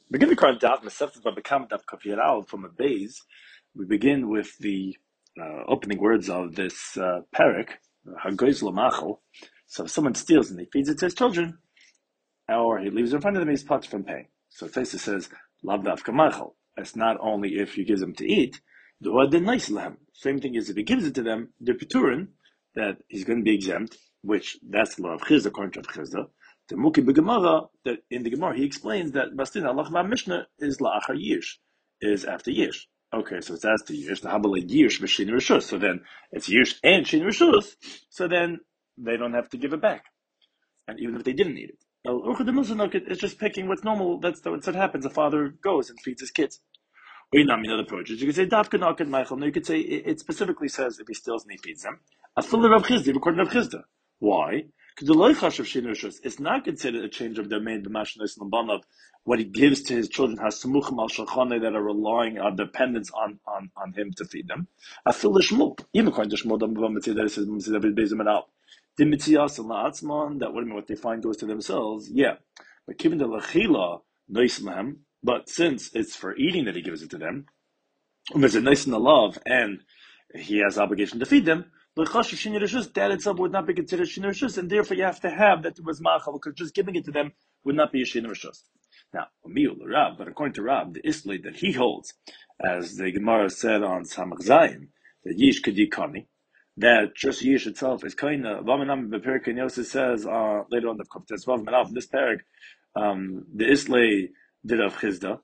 Begin the current daf Mesefet Babakam daf Kaf Yaral from a base. We begin with the opening words of this parak, Hagoyz Lamachal. So if someone steals and he feeds it to his children, or he leaves it in front of them, he's potter from paying. So Taisa says, Lav daf Kamachal. It's not only if he gives them to eat, the nice lamb. Same thing is if he gives it to them, the Peturin, that he's going to be exempt, which that's the law of Chizda, according to Chizda. The Muki B'Gemara, that in the Gemara he explains that Bastin Allah Mishnah is la'achar yish, is after yish. Okay, so it's after yish. The Habale yish v'shin rishus. So then it's yish and shin rishus. So then they don't have to give it back, and even if they didn't need it. It's just picking what's normal. That's what happens. A father goes and feeds his kids. Or other approaches. You could say Dafka Nakat Michael. No, you could say it specifically says if he steals and he feeds them. Afil Rav Chizda, according to Rav Chizda. Why? Because the loichash of shinushus is not considered a change of domain. The mashnas and of what he gives to his children has samuchim al shachane that are relying on dependence on him to feed them. Afil Shmuel, even according to Shmuel, that it says the mitzias and la'atzman, that what they find goes to themselves. Yeah, but given the lachila noislam. But since it's for eating that he gives it to them, there's a nice in the love, and he has obligation to feed them, that itself would not be considered shin rishus, and therefore you have to have that it was machal, because just giving it to them would not be a shin rishus. Now, but according to Rab, the islay that he holds, as the Gemara said on Samach Zayin, that yish kadikani, that just yish itself is kind of Vamanam Beperik and Yosef says later on the Koptes Vav this parak, the islay did of Chizda,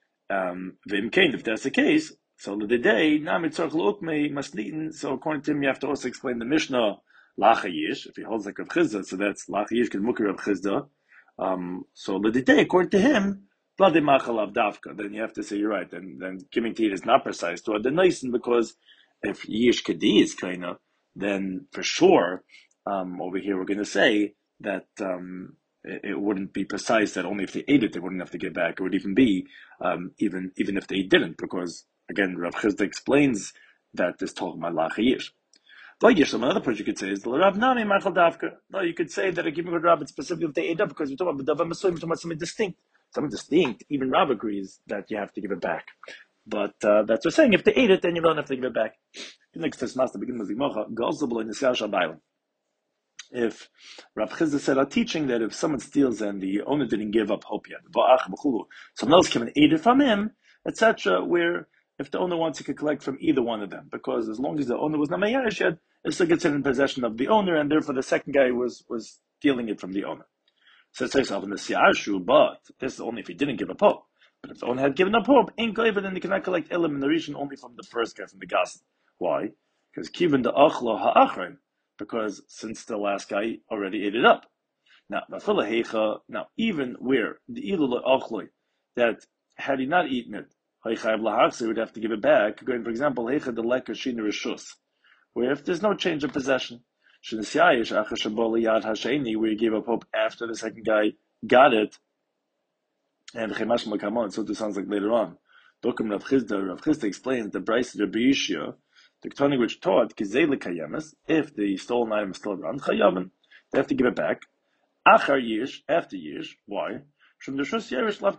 if that's the case, so the day so according to him, you have to also explain the Mishnah Lacha Yish. If he holds like Rav Chizda, so that's Lacha Yish Mukar Rav Chizda. So the day, according to him, Vlade Machalav Davka. Then you have to say you're right. Then giving to eat is not precise to the Nisan, because if Yish Kadi is kinda, then for sure over here we're going to say that. It wouldn't be precise that only if they ate it they wouldn't have to give back. It would even be even if they didn't, because again Rav Chizda explains that this talking about lachayish. Another approach you could say is the Rav Nani Machal Davka. No, you could say that a given Rav it's specifically if they ate up, because we're talking about Davar Masuim, we're talking about something distinct. Something distinct. Even Rav agrees that you have to give it back. But that's what we're saying. If they ate it, then you don't have to give it back. Next to Master begin with the Mocha, Gozable in the Shabbalim. If Rav Chizda said our teaching that if someone steals and the owner didn't give up hope yet, someone else came and ate it from him, etc., where if the owner wants, he could collect from either one of them, because as long as the owner was not mayash yet, it still gets it in possession of the owner, and therefore the second guy was stealing it from the owner. So it says in the Siarshu, but this is only if he didn't give up hope. But if the owner had given up hope, in Gleiva, then he cannot collect Elam in the region only from the first guy, from the Gas. Why? Because Kivin the Achlo Ha'achrin, because since the last guy already ate it up. Now, even where the ilul achloi, that had he not eaten it, he would have to give it back. Going, for example, where if there's no change of possession, where he gave up hope after the second guy got it, and so this sounds like later on. Rav Chizda explains the Bryce of Rabbi Yishia, the Ketani which taught if the stolen item is still around, they have to give it back. Achar yish, after yish. Why? Because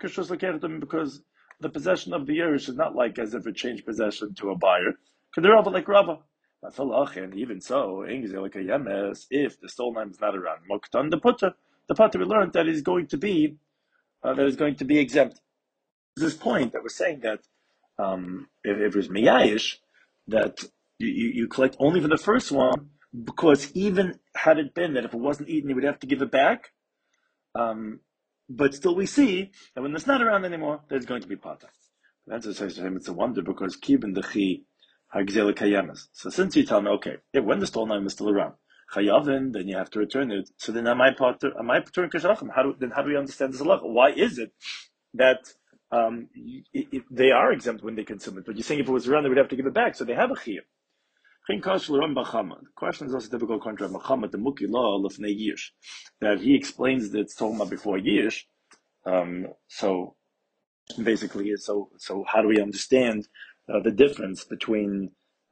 the possession of the yerish is not like as if it changed possession to a buyer. Because they're all like Rabba. And even so, if the stolen item is not around, the putter we learned that is going to be exempt. This point that we're saying that if it was miyayish, that you collect only for the first one, because even had it been that if it wasn't eaten, you would have to give it back. But still we see that when it's not around anymore, there's going to be pata. That's it's a wonder, because kibin dechi hagzel kayamas. So since you tell me, okay, when the stolen item is still around, chayavin, then you have to return it. So then am I return kashachim? How do we understand this halacha? Why is it that they are exempt when they consume it? But you're saying if it was around, they would have to give it back, so they have a chiyuv. The question is also difficult contra Muhammad, the Muki law of Yish, that he explains that it's talking about before Yish. So basically, so how do we understand the difference between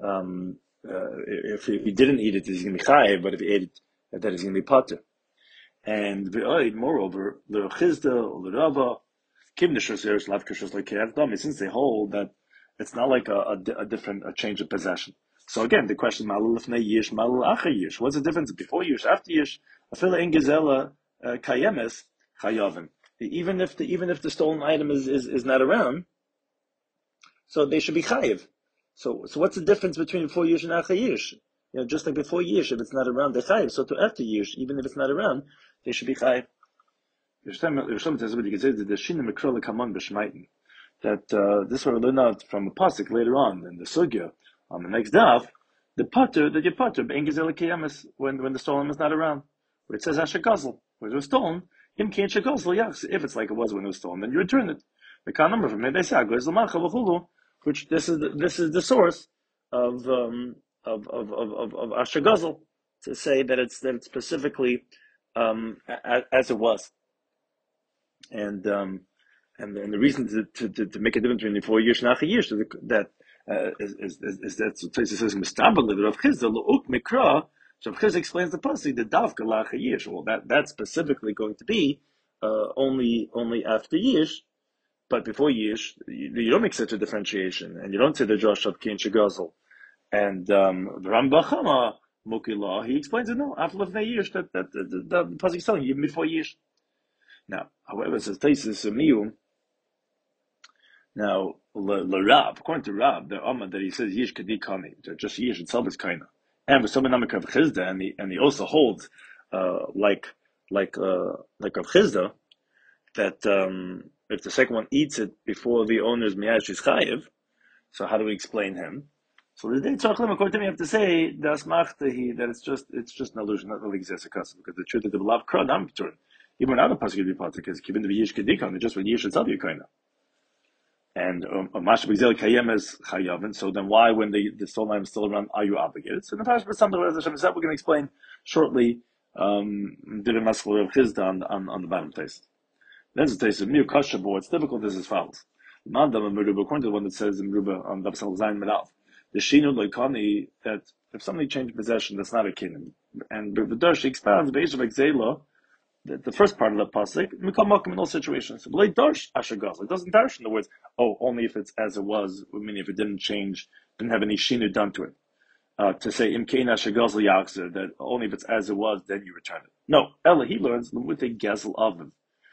if he didn't eat it, he's going to be chayiv, but if he ate it, that he's going to be pater. And moreover, the Chizda or the Rava, Since they hold that it's not like a different change of possession. So again, the question: What's the difference before yish, after yish? Afila in gezela kayemes chayavim. Even if the stolen item is not around, so they should be chayiv. So what's the difference between before yish and after yish? Just like before yish, if it's not around, they're chayiv. So to after yish, even if it's not around, they should be chayiv. That this will learn out from a pasuk later on in the sugya on the next daf. The putter that you putter when the stolen is not around, where it says ashagazel, where it was stolen. If it's like it was when it was stolen, then you return it. The kind number from it, they say which this is the source of ashagazel, to say that it's specifically as it was. And the reason to make a difference between before yish and after yish that is that Tosfos says mistabel that Rav Chizda lo'uk mikra. So Rav Chizda explains the pasuk the davka la'achar yish. Well, that's specifically going to be only after yish, but before yish you don't make such a differentiation, and you don't say the Josh of Kin Shagazel. And the Rambam Chama Mukila, he explains it no after lefnei yish that the pasuk is telling you even before yish. Now, however, says Tosfos Miu. Now, Rab, according to Rab, the Amma that he says Yish Kadikani, just Yish itself is kind of, and for someone Namik of Chizda, and he also holds like of Chizda that if the second one eats it before the owner's miyash is chayiv, so how do we explain him? So the day tzarchlim, according to me, have to say that it's just an illusion, not really exists a custom, because the truth is the love crowd I'm turn. Even without a pasuk of the because given the Yish Kadikani, just with Yish itself you kind of. And so then why, when the stolen item is still around, are you obligated? So in the Parashat something we're going to explain shortly. On the bottom place. Then it's a taste of new kasha, but what's difficult is as follows. According to the one that says in Meruba on Dabsal Zayin Medal, the shinu loikani, that if somebody changed possession, that's not a kinnim. And the Darsh expounds based on Exela, the first part of the pasuk, mikam makom in all situations. So it doesn't darsh in the words, only if it's as it was, meaning if it didn't change, didn't have any shinu done to it. To say imkein ashagazl yachzer, that only if it's as it was, then you return it. No, Ella he learns l'mutei gezel oven.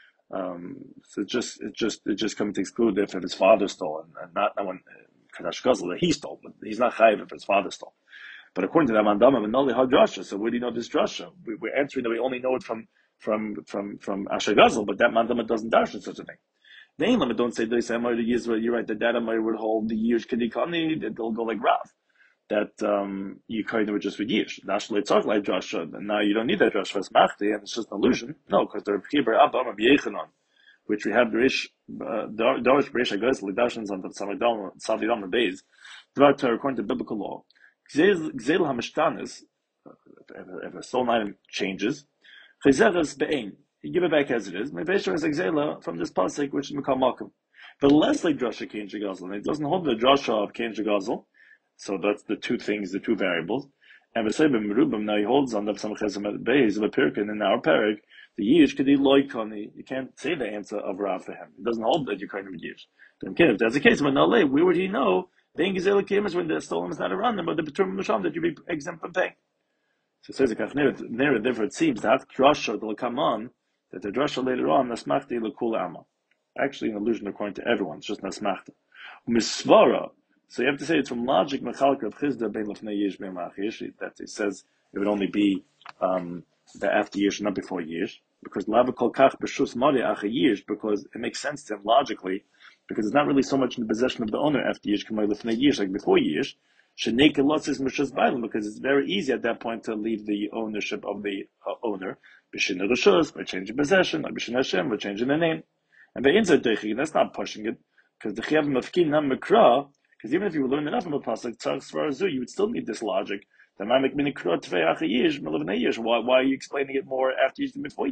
So it just comes to exclude if his father stole and not when kadash gazel that he stole, but he's not chayiv if his father stole. But according to that mandama, v'noli hadrasha. So where do you know this drasha? We're answering that we only know it from Ashagazel, but that mandama doesn't dash in such a thing. The Ainlam don't say this. You're right. The dad would hold the years kadikani. They'll go like Rav. That you kind of just with years. Dash leitzach like drasha. And now you don't need that drasha for machti, and it's just an illusion. No, because they're chiber abba b'yechanon, which we have the rish darish b'rish agazel lidashins on the savidam beis. According to biblical law, gzel hamishtanis. If a stolen item changes. You give it back as it is. From this pasuk, which is Mikal Malkum. But less like Drasha Kain Shagazel. And it doesn't hold the Drasha of Kain Shagazel. So that's the two things, the two variables. And Vesebim Merubim, now he holds on the Samachazim Beis of a Pirkin in our Perik, the Yish Kadi Loikani. You can't say the answer of Rav for him. It doesn't hold that you're kind of Yish. If that's the case, when Naleh, where would he know? The Ingizela came is when the stolen is not around them, but the Betum Misham that you'd be exempt from paying. So it says therefore it seems that drasha will come on, that the drasha later on nasmachti lekula ama. Actually, an illusion according to everyone. It's just nasmachta. Misvara. So you have to say it's from logic mechalka of chizda bein lefnei yish bein lach yish. That it says it would only be the after yish, not before yish, because lava kol kach b'shus mari acha yish, because it makes sense to him logically, because it's not really so much in the possession of the owner after yish kamay lefnei yish like before yish. Because it's very easy at that point to leave the ownership of the owner by changing possession, by changing the name. And the inside that's not pushing it, because the chiyav mafkin nam mikra, because even if you learn enough of a pasuk, you would still need this logic. Why are you explaining it more after yish than before yish?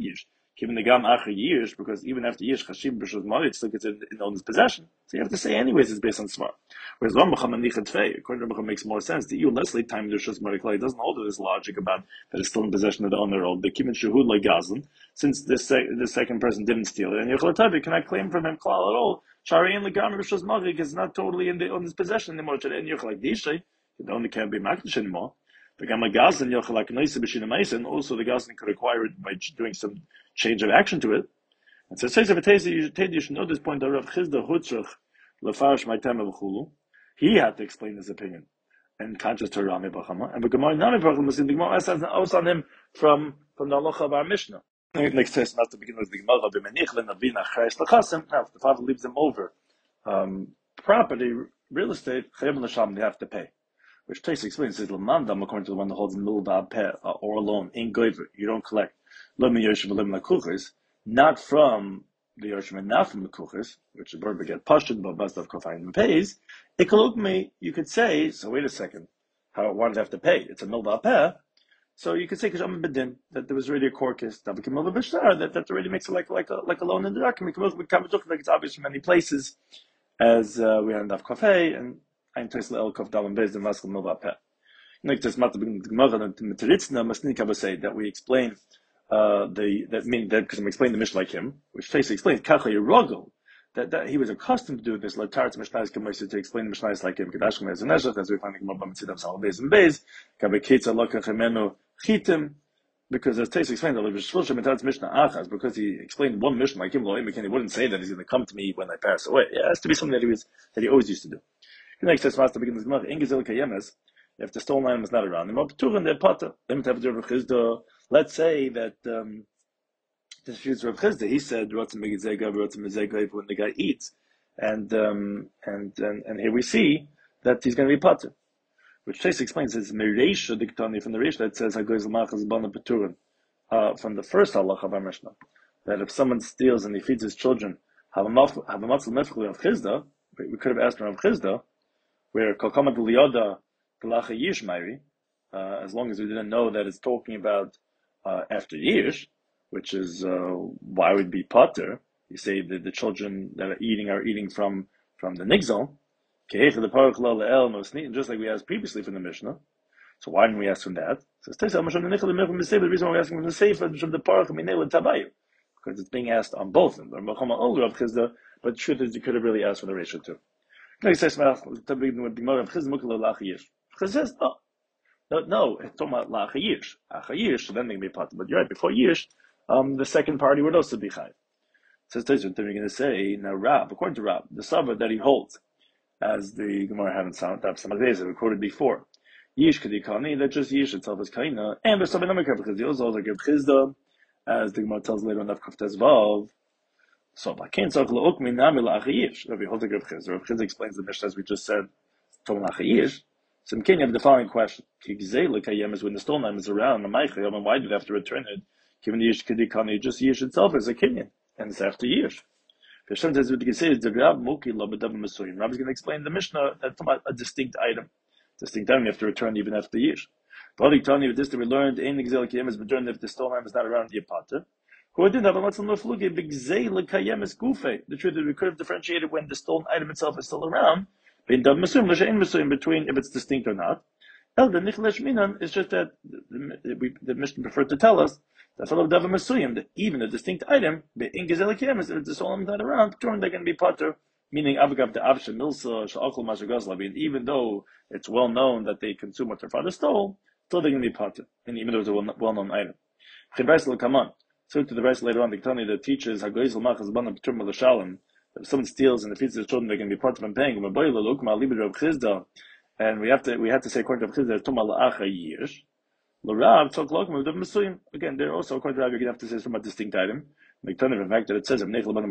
Given the gam after years, because even after years, chashim b'shus mari, it still gets in owner's possession. So you have to say anyways it's based on svar. Whereas Rambam and Nichat Fei, according to Rambam, makes more sense. The EU less late time b'shus mari klai doesn't hold this logic about that it's still in possession of the owner. Or the kimin shehud like gazlan, since this second person didn't steal it, and Yochel Tavi cannot claim from him klal at all. Shari and legam b'shus mari is not totally in the owner's possession anymore. And Yochel like dishay, the owner can't be makdish anymore. The gamma gazlan Yochel like noisa b'shina meisin. Also, the gazlan could acquire it by doing some change of action to it. And so it says if it takes you should know this point that Rav Chizda Hutzrach Lefarish Maitem B'chulu, he had to explain his opinion and conscious to Rami Bachama. And the Gemara Nami Bachama was in the Gemara asks on him from the halacha of our Mishnah. Next test not to begin with the Gemara B'menichlin Avina Chayes Lachasim. Now if the father leaves them over property, real estate, Chayim L'Sham, they have to pay. Which Tais explains is L'mandam, according to the one that holds Milda Peh or a loan in Goiver. You don't collect Lim Yoshim Lim Lakuchis, not from the Yoshim and not from the Kuchis, which the bird get Pashtud, but Bastav Kofain pays. Ikalukmi, you could say, so wait a second, why do they have to pay? It's a Milda Peh. So you could say Kasham Bedin, that there was already a court case, that already makes it like a loan in the document. Like it's obvious from many places, as we have in Daf Kofei, and Ein Tesla El Kof Dalam Bez, the Maskal Milda Peh. Next, say that we explain because I'm explaining the Mishnah like him, which basically explains Kacha Yerogel, that he was accustomed to do this, like Taratz Mishnahs Kamaisa, to explain the Mishnahs like him, Kedashim as an Eshet, as we find in Gemara B'Mitzidav Sal Beis and Beis, Kabeketza Lokach Hemenu Chitim, because as Tais explained, because he explained one Mishnah like him, he wouldn't say that he's going to come to me when I pass away. It has to be something that he always used to do. Next, that's to begin this Gemara. Ingezil Kayemes. If the stolen item is not around him, let's say that this is Rav Chizda. He said when the guy eats, and here we see that he's going to be pater, which Tais explains is Mereisha Diktani from the Reish that says Hagoyz L'machas Bana Peturin from the first halach of our Mishnah, that if someone steals and he feeds his children, have a matzal mefchli of Chizda. We could have asked Rav Chizda, where Kalkamat Liyoda Galacha Yish Mairi, as long as we didn't know that it's talking about after Yish, which is why would be Potter. You say that the children that are eating from the Nigzal, just like we asked previously from the Mishnah. So why didn't we ask from that? So the reason why we're asking from the Sefer is from the Parach Tabayu, because it's being asked on both of them. But the truth is, you could have really asked for the ratio too. He says, no, it's talking about Lach Yish. Acha Yish, so then they can be Potter. But you're right, before Yish, the second party would also be Chayv. So they're going to say, now Rab, according to Rab, the Sabbath that he holds, as the Gemara had in Samad we quoted before, Yish Kadikani, that just Yish itself is Kaina, and there's some another because the also like Chizda, as the Gemara tells later on Daf Kaf Tezvav. So I can't talk Ukmi Nami Lachayish. Rabbi Hotek Rav Chizda. Rav Chizda explains the Mishnah as we just said, Tom Lachayish. So in Kenya, have the following question: Kigzei Kayem is when the stolen item is around. Why do they have to return it? Given the Yish Kadikani, just Yish itself is a Kenyan, and it's after Yish. Hashem says what you can say is the Rab Muki Labadav Masurim. Rabbi is going to explain the Mishnah that a distinct item. Distinct item you have to return even after Yish. But telling you this that we learned in Exil Kiyem is returned if the stolen item is not around the Yapata. Who didn't have a matzah meflugi b'gzei l'kayem es gufe. The truth is we could have differentiated when the stolen item itself is still around. Between if it's distinct or not. El the nichlesh minan is just that the Mishnah preferred to tell us that that even a distinct item in gzei l'kayem is if the stolen item is not around, they're going to be potter. Meaning avagav the avshe milsa sha'akol mashagazla. Even though it's well known that they consume what their father stole, still they're going to be potter. And even though it's a well-known item. So to the rest later on, the Ketani that teaches Hagoyz L'machas Bana B'Turma L'Shalom, that if someone steals and defeats his children, they can be part of him paying. And we have to say according to Rav Chizda, Tuma L'Acha Yish. L'Rav Tzok L'Okma L'Dav Mesuyim. Again, there also according to Rav, you have to say from a distinct item. The Ketani, in fact, that it says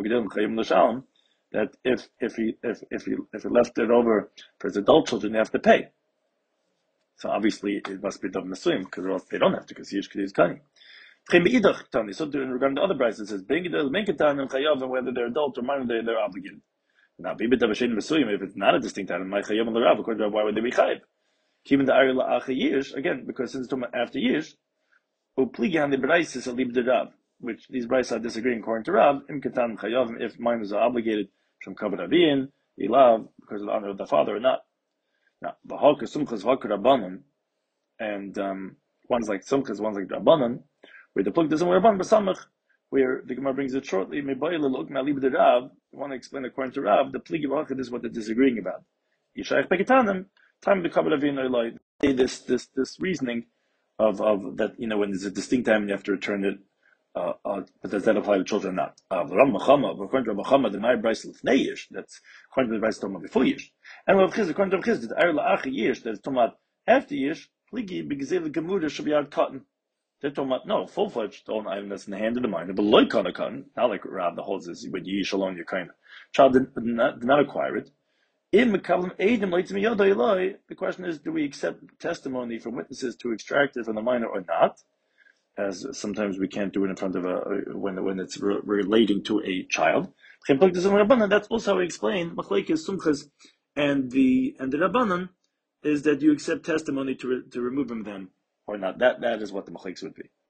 that if he left it over for his adult children, they have to pay. So obviously it must be Dav Mesuyim because else they don't have to because Yish is Kani. So regarding the other prices, it says and whether they're adult or minor, they're obligated. Now, if it's not a distinct item, why would they be chayiv? Even the Ariel again, because since it's after years, the brayses a lib the Rav. which these Bryce are disagreeing according to Rav, Im Katan Chayavim, if minors are obligated from Kavod Avin, Ilav, because of the honor of the father or not. Now, the Halka Sumchas Halka Rabbanon, and one's like Sumchas, one's like Rabbanon, where the plug doesn't wear Rabban Basamach, where the Gemara brings it shortly, Mebayla Lokna Lib de Rav, I want to explain according to Rav, the Pligi Halka is what they're disagreeing about. Yishayach Pekitanim, time of the Kavod Avin Eloi, this reasoning of that, when there's a distinct time you have to return it, but does that apply to children or not? According to Muhammad, the Mai Bryce Lefneish, that's according to the Bryce talking before Yish. And according to Rav Chizd, the Ayr La'achi Yish, that's talking about after Yish, Pligi, B'Gezel Gemuda should be out cotton. They're talking about, no, full-fledged own item that's in the hand of the minor, but like cotton, not like Rav that holds this, when Yish alone, your kind of child did not acquire it. The question is, do we accept testimony from witnesses to extract it from the minor or not? As sometimes we can't do it in front of when it's relating to a child. That's also how we explain Machlekes Sumchas and the Rabbanan is that you accept testimony to remove them or not. That is what the Machlekes would be.